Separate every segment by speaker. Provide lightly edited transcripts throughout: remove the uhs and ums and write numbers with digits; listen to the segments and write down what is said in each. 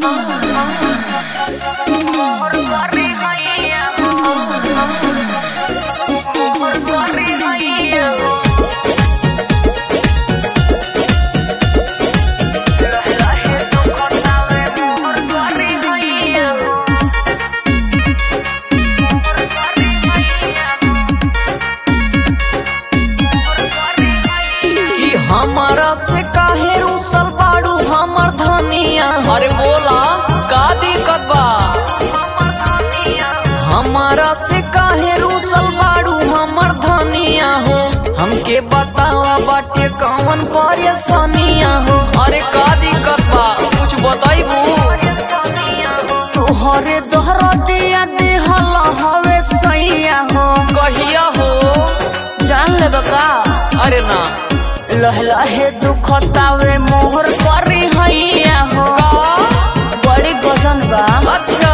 Speaker 1: हमारा से काहे रूसल बाड़ू हमर धनिया। अरे बोला का दिक्कत बा। हमारा से काहे रूसल बाड़ू हमर धनिया हो। हमके बतावा बाटे कौन परेशानिया हो। अरे का दिक्कत बा कुछ बताइबू।
Speaker 2: तोहरे दोहरा दिया देहल हवे सैया हो।
Speaker 1: कहिया हो
Speaker 2: जान ले बका।
Speaker 1: अरे ना
Speaker 2: लह लहे दुखतावे मोहर करी हैया हो। बड़ी गजन बा।
Speaker 1: अच्छा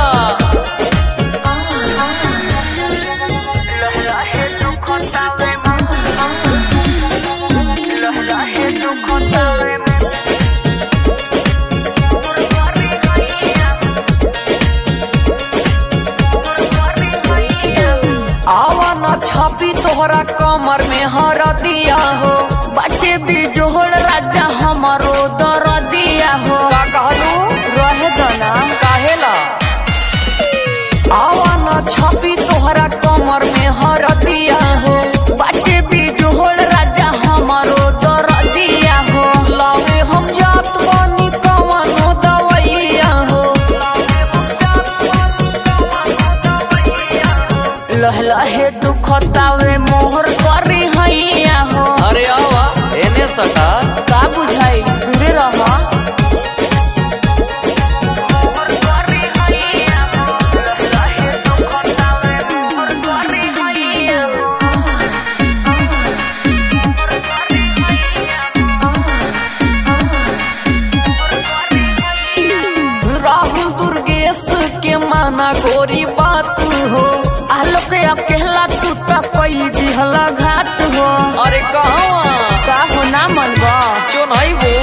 Speaker 1: आवा ना छापी तोहरा कमर में हरा दिया हो।
Speaker 2: बाटे भी जोहर राजा हमारो दर दिया हो।
Speaker 1: का कहलू
Speaker 2: रहे दना
Speaker 1: काहेला। आवा ना छापी तोहरा कमर में हर दिया हो।
Speaker 2: बाटे भी जोहर राजा हमारो दर दिया हो।
Speaker 1: लावे हम जात बानी कवनो दवैया हो।
Speaker 2: लह लहे दुखतावे मोहर करी हैया हो।
Speaker 1: अरे आवा एने सटा
Speaker 2: का बुझाई दूरे रहा।
Speaker 1: राहुल दुर्गेश के माना गोरी बात हो।
Speaker 2: आलोक अकेला तू तक कोई दिहला घात हो।
Speaker 1: अरे कहवा
Speaker 2: का हो ना मनबा
Speaker 1: चोनाई वो